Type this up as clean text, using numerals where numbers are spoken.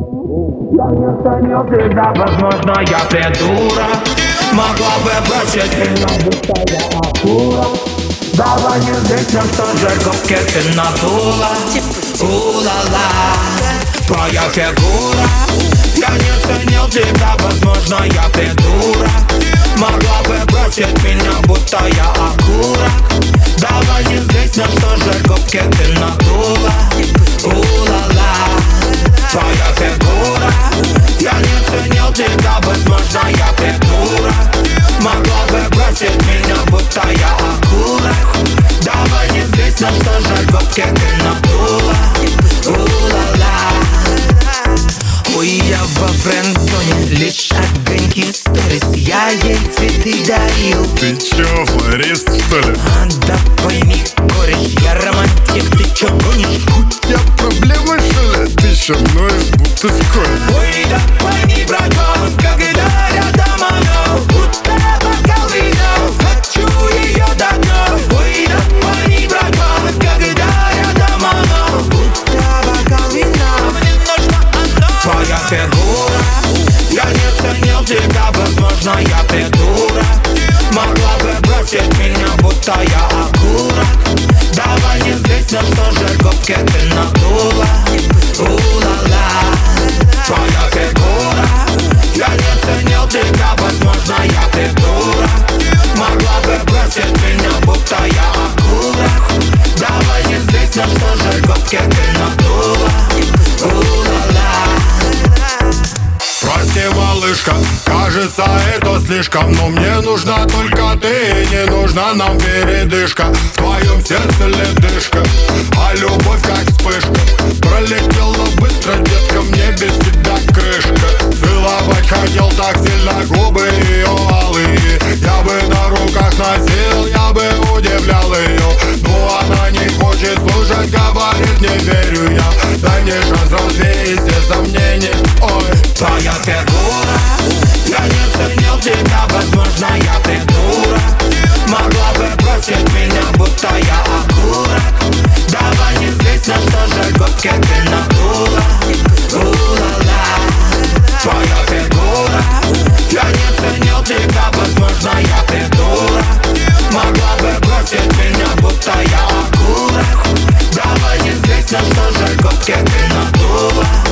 Я не ценил тебя, возможно, я придурок. Могла бы бросить меня, будто я акула. Давай не здесь, что же губки ты надула. У-ла-ла, твоя фигура. Я не ценил тебя, возможно, я придурок. Могла бы бросить меня, будто я окурок. Давай не здесь, что же губки ты надула. У-ла-ла, твоя фигура. Я не ценил тебя, возможно, я придурок. Могла бы бросить меня, будто я окурок. Давай не здесь, что же губки ты надула. У-ла-ла. Ой, я во френд-зоне, лишь огоньки в сторис. Я ей цветы дарил. Ты чё, флорист, что ли? Да пойми, кореш, я романтик, ты чё гонишь? У тебя проблемы, что ли? Ты чё ноешь, будто скоро? Ой, да пойми, братан, когда рядом она, будто бокал вина, хочу её до дна. Ой, да пойми, братан, когда рядом она, будто бокал вина, мне нужна она. Твоя фигура. Я не ценил тебя, возможно, я придурок. Могла бы бросить меня, будто я окурок. Давай не здесь, что же губки ты надула. У-ла-ла, твоя фигура. Я не ценил тебя, возможно, я придурок. Могла бы бросить меня, будто я окурок. Давай не здесь, что же губки ты надула. У-ла-ла. Прости, малышка, кажется, это слишком. Но мне нужна только ты, не нужна нам передышка. В твоем сердце ледышка, а любовь как вспышка. Пролетела быстро, детка, мне без тебя крышка. Целовать хотел так сильно, губы ее алые. Я бы на руках носил, я бы удивлял ее. Но она не хочет слушать, говорит, не верю я. Дай мне шанс развеять все сомнения. Ой, твоя фигура. Я не ценил тебя, возможно, я придурок. Могла бы бросить меня, будто я окурок. Давай не здесь, что же губки ты надула. У-ла-ла, твоя фигура. Я не ценил тебя, возможно, я придурок. Могла бы бросить меня, будто я окурок. Давай не здесь, что же губки ты надула.